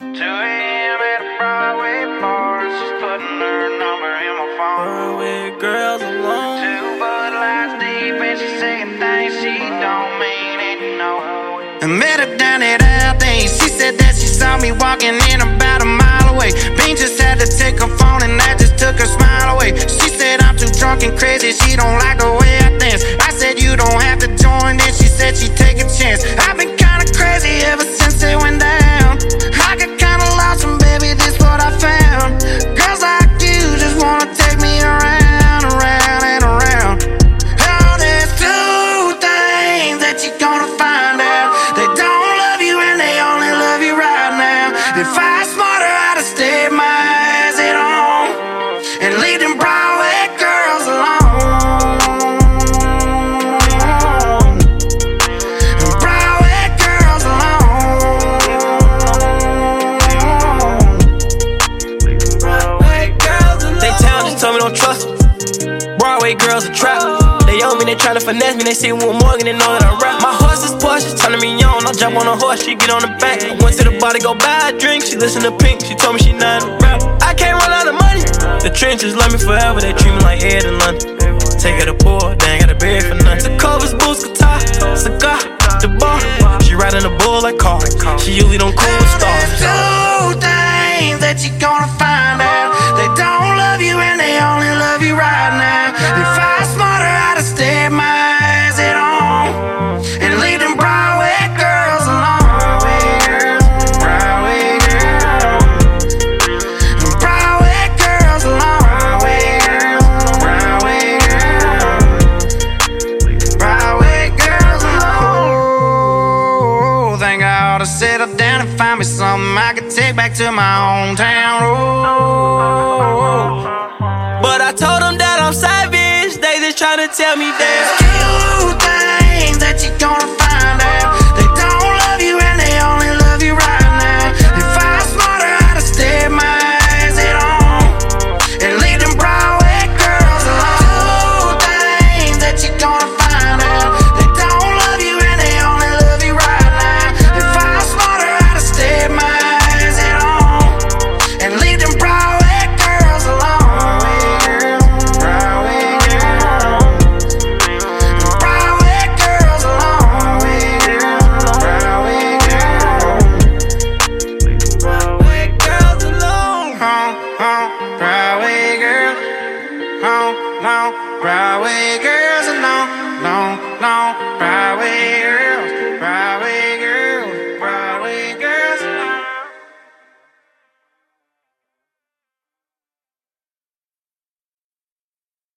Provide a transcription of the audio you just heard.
2 a.m. at a Broadway bar. She's putting her number in my phone. Broadway girls alone. 2 Bud Lights deep and she's saying things she don't mean it, no. I met her down at Aldi's. She said that she saw me walking in about a mile away. Bean just had to take her phone and that just took her smile away. She said I'm too drunk and crazy, she don't like the way I dance. I said you don't have to join, then she said she'd take a chance. I've been kinda crazy ever since it went down. I got kinda lost and baby, this what I found. Girls like you just wanna take me around, around and around. Oh, there's 2 things that you're gonna find out. They don't love you and they only love you right now. If I was smarter, I'd have stayed my eyes at home and leave them Broadway girls alone. Broadway girls alone. Broadway girls alone. They town just told me don't trust them. Broadway girls a trap. They own me, they tryna finesse me. They see Will Morgan, they know that I rap. My horse is Porsche, she's turning me on. I jump on a horse, she get on the back. I went to the bar to go buy a drink. She listen to Pink, she told me she not a rap. I can't run out of money. The trenches love me forever, they treat me like Ed in London. Take her to poor, they ain't got a bed for nothing. The covers, boots, guitar, cigar, the bar. She riding a bull like car. She usually don't cool with stars. There's 2 things that you're gonna find out. They don't love you and they only love you right now. If I was smarter, I'd have stayed my eyes at home and leave them Broadway girls alone. Broadway girls. Broadway girls alone. Broadway girls. Broadway girls alone. Think I ought to settle down and find me something I could take back to my hometown. But I told them that I'm savage. They just tryna tell me that